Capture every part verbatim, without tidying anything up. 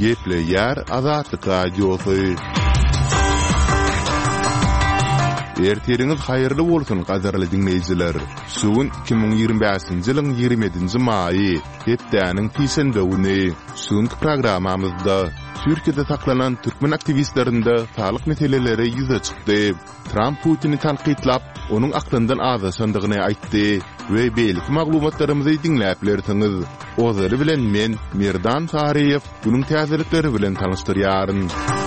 Geple yer Azatlyk radiosu. Erteriňiz haýyrly bolsun gadarly dinleýijiler. Suwun iki ming ýygrimi beşinji ýylyň ýigrimedinji maýy hetdäniň pisende uny. Suwunky programmamyzda Türkiýede saklanan türkmen aktivistlerinde sağlyk meseleleri ýüze çykdy. Trump Putin'i tanqidlap, onun aklyndan azaşandygyny aýtdy we beýlik maglumatlarymyzy dinläp bilersiňiz. Ozary bilen men Merdan Tariýew bunyň täzelikleri bilen tanışdyrýaryn.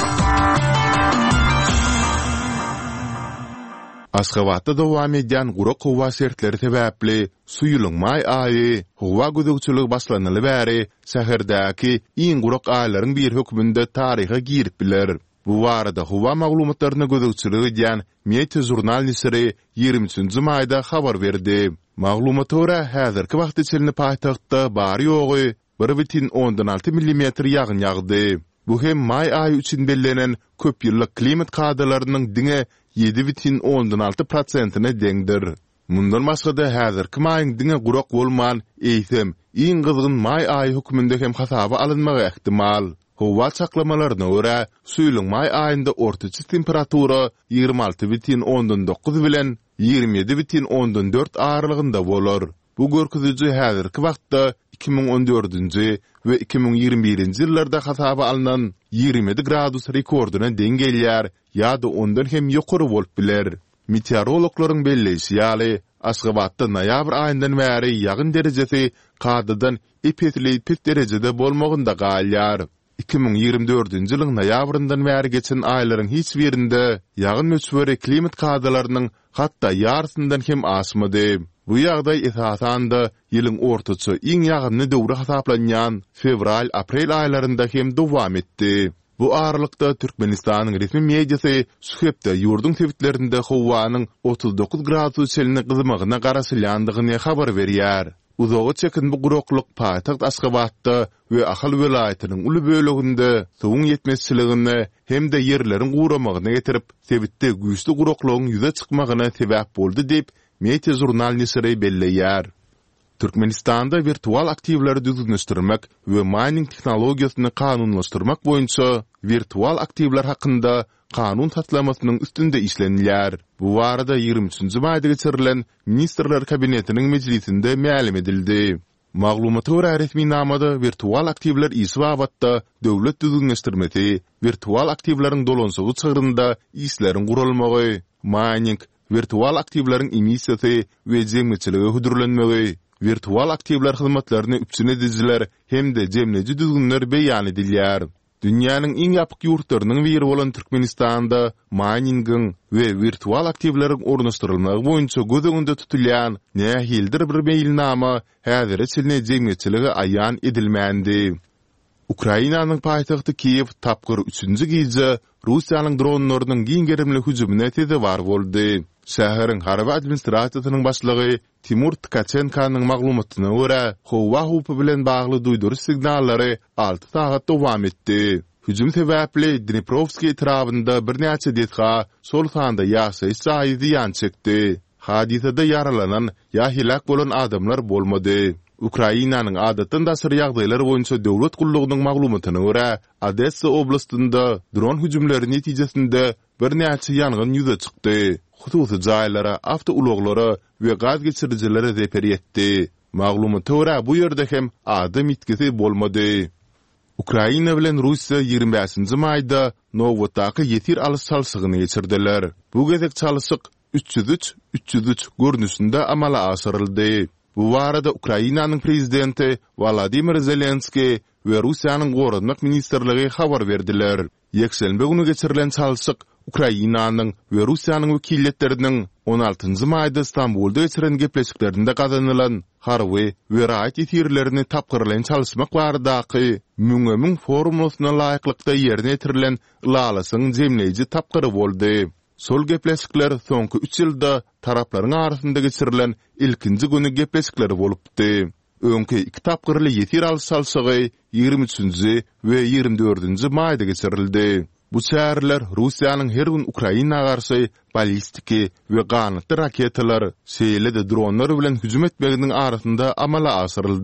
Aşgabatda dowam edýän Gurak howa sertleri sebäpli suýulyň maý aýy howa gödөгçüligi başlanyly bäri şäherdäki iň gurak aýlaryň bir hökmünde taryha girip biler. Bu barada howa maglumatlaryna gödөгçüligi edýän Media jurnal nisiri ýygrimi üçinji maýda habar berdi. Maglumata görä häzirki wagt içinde paýtagtda bar ýogy bir butun ondan alty millimetr ýagyn ýagdy. Bu hem maý aýy üçin bellenen köp ýyllyk klimat kadrlarynyň diňe yedi butun ondan alty prosentyny deňdir. Mundan başga-da häzirki maýyň diňe gurak bolman eýsem, iň gyzgyn maý aýy hökmünde hem hasaba alynmagy ähtimal. Howa çaklamalaryna görä, suýulyň maý aýynda ortaçy temperatura ýygrimi alty butun ondan dokuz bilen ýygrimi ýedi butun ondan dört aralygynda bolar. Bu görkeziji häzirki wagtda iki ming on dördünji we iki ming ýygrimi birinji ýyllarda hasaba alynan ýygrimi yedi gradus rekordyna deň gelýär ýa-da ondan hem ýokary bolup biler. Meteorologlaryň belleşi ýaly Aşgabatda noýabr aýyndan bäri ýagyn derejesi kadadan epetli pet derejede bolmagynda galýar. iki ming ýygrimi dördünji ýylyň noýabryndan bäri geçen aýlaryň hiç birinde ýagyn möçberi klimat kadrlarynyň hatda ýarysyndan hem aşmady. Bu ýagdaý esasanda ýylyň ortaçy iň ýagynly döwri hasaplanýan fevral-aprel aýlarynda hem dowam etdi. Bu aralykda Türkmenistanyň resmi mediasy Suhepde ýurdun tewitlerinde howanyň otuz dokuz gradus çelini gyzymagyna garaşylýandygyny habar berýär. Uzagy çekin bu guraklyk paýtagt Aşgabatda we Ahal welaýatynyň uly böleginde suwun ýetmezçiligini hem-de ýerleriň guramagyna getirip, tewitde güýçli guraklygyň ýüze çykmagyna sebäp boldy diýip Media jurnal nisiri belleýär. Türkmenistanda virtual aktivleri düzgünleşdirmek we mining teknologiýasyny kanunlaşdyrmak boýunça virtual aktivler hakynda kanun taslamasynyň üstünde işlenýär. Bu barada ýygrimi üçinji maýda geçirilen Ministrler Kabinetiniň mejlisinde ma'lum edildi. Maglumata görä resmi namada virtual aktivler isbabatda döwlet düzgünleşdirmesi, virtual aktivleriň dolanşygy çygyrynda işleriň gurulmagy, mining, virtual aktivleriň emisiýasy we jemgyçiligi hudurlanmagy, virtual aktivler hyzmatlaryny üpsün edijiler hem-de jemleji düzgünler beýan edilýär. Dünýäniň iň ýapyk ýurtlarynyň biri bolan Türkmenistanda miningiň we virtual aktivleriň ornaşdyrylmagy boýunça göz öňünde tutulýan nähildir bir beýilnama häzir çylny jemgyçiligi aýan edilmändi. Ukrainanyň paýtagty Kiýew tapgyr üçünji gije Russiýanyň dronlarynyň giňgerimli hüjümine teze bar boldy. Şäheriň harby administrasiýasynyň başlygy Timur Tkachenko'nun maglumatyna görä, howa hupy bilen bagly duýduruş signallary alty sagat dowam etdi. Hüjüm sebäpli Dniprovskiy etrafynda bir näçe detga sol sanda ýaşaýyş saýy ziýan çekdi. Hadisede yaralanan ýa hilak bolan adamlar bolmady. Ukrainanyň adatdan daşyr ýagdaýlar boýunça döwlet gullugynyň maglumatyna görä, Odessa oblastynda dron hüjümleri netijesinde bir näçe ýangyn ýüze çykdy. Hususy jaýlara, awtouloglara we gaz geçirjilere zeper etdi. Maglumata görä bu ýerde hem adam itkisi bolmady. Ukraina bilen Russiýa ýygrimi beşinji maýda Novotaky ýetir alys çalşygyny geçirdiler. Bu gezek çalşyk üç yüz üç üç yüz üç görnüşinde amala aşyryldy. Bu barada Ukrainanyň prezidenti Volodymyr Zelenski we Russiýanyň gorunmak ministrligi habar berdiler. Ýekşenbe günü geçirilen çalşyk Ukrainanyň we Russiýanyň wekilletleriniň on altynjy maýda Istanbulda geçiren gepleşiklerinde gazanylan harby we raýat ýetirlerini tapgyrlayan çalşmak baradaky müňe-müň forumlasyna laýyklykda ýerine getirilen lalasyň jemleýiji tapgyry boldy. Sol gepleşikler soňky üç ýylda taraplaryň arasynda geçirilen ilkinji güni gepleşikleri bolupdy. Öňki iki tapgyrly ýetir alys çalşygy ýygrimi üçinji we ýygrimi dördünji maýda geçirildi. Bu şäherler Russiýanyň her gün Ukraina garşy ballistiki we ganatly raketalar, şeýle-de dronlar bilen hüjüm etmeginiň arasynda amala aşyryldy.